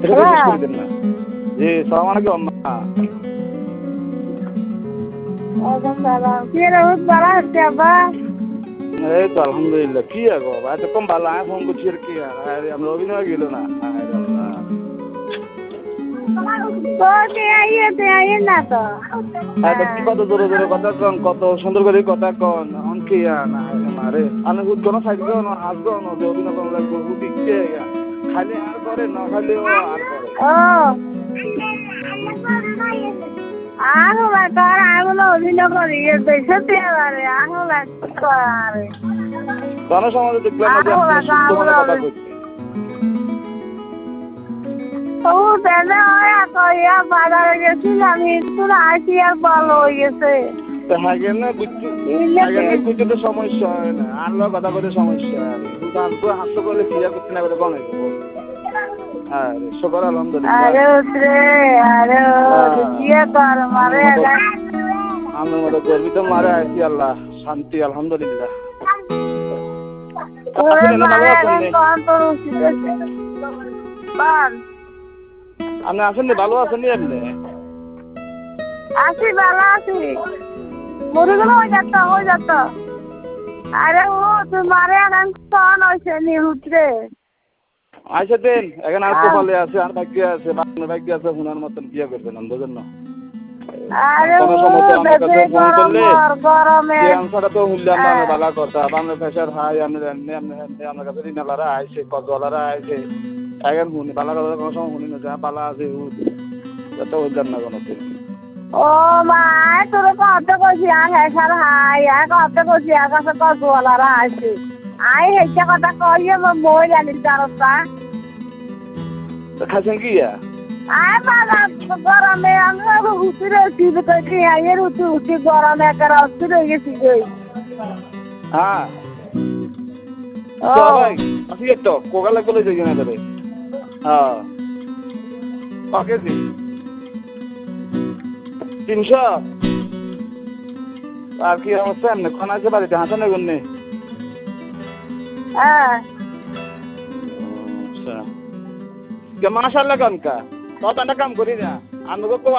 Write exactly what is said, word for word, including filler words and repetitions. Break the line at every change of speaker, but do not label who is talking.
এটা তো শেষ করে দেন না জি সালাম আলাইকুম আম্মা
ওয়ালাইকুম সালাম কি রে উঠ বাড়া হচ্ছে আব্বা
এই তো আলহামদুলিল্লাহ কি আগো এত কম ভালো আমি ফোন করছি আর কি আর আরে আমরা অভিনয় গেল না আরে আল্লাহ
তো তে আইয়ে তে আইয়ে না তো
এত কি কত জোরে জোরে কথা কন কত সুন্দর করে কথা কন অন কি না মারে আমি হুদ কোন সাইড গো না হাস গো না অভিনয় কোন লাগবে হুদ দিকে খালি আর করে না খালি ও আর করে
ও আনো না কর আগুলো অভিনয় করি দেখে তে আরে আনো না কর
কোন সমাজে দেখলাম না যে সুন্দর কথা কইছে
ও তেলে ওয়া কইয়া বাজারে গেছিলাম একটু আসি আর ভালো হয়ে গেছে
তো হাগে না বুঝছি হাগে না বুঝতে তো সমস্যা হয় না আর লোক কথা করে সমস্যা তুই তো হাসতে করলে ক্লিয়ার করতে না করে কোন হইব আরে শুকর আলহামদুলিল্লাহ
আরে উতরে আরে কি কর মারে
আমি মনে করবি তো মারে আছি আল্লাহ শান্তি আলহামদুলিল্লাহ
ওরে মারে কোন তো রুচিছে বান
আপনি আছেন নি ভালো আছেন নি আপনি
আছি ভালো আছি মুরগুলো হয়ে যাচ্ছে হয়ে যাচ্ছে আরে ও তোমারে এখন কোন হয়েছে নি উতরে
আইসা দেন এখন আর কোপালে আছে আর ভাগ্য আছে বাংলা ভাগ্য আছে হুনার মতন বিয়ে করবেন আমি বুঝেন না
আরে
কোনো সমস্যা আমার কাছে ফোন করলে
গরমে
এই আনসারটা তো হুল্লাম না ভালো কথা বাংলা প্রেশার হাই আমি জানি আমি আমার কাছে রিনালারা আইছে কজলারা আইছে এখন হুনি ভালো কথা কোনো সময় হুনি না যা ভালো আছে হুদ তো হুল্লাম না কোনো
ও মা তোর কত কইছি আর হেসার হাই আর কত কইছি আর কাছে কজলারা আইছে আই হেসে কথা কইয়ে মই জানি তারটা
খাইছেন কি
আয় বাবা গরমে আমরা উঠে টিভি দেখি আয়ের উঠে উঠে গরমে একটা অস্থির হয়ে গেছি গই
হ্যাঁ
ও
ভাই আসি একটু কোকালে কোলে যাই না তবে হ্যাঁ ওকে জি তিনশো আর কি অবস্থা এমনি কোন আছে বাড়িতে হাসান গুণ নেই
হ্যাঁ
আচ্ছা মাশাআল্লাহ কামকা তো একটা কাম করি না আমাকে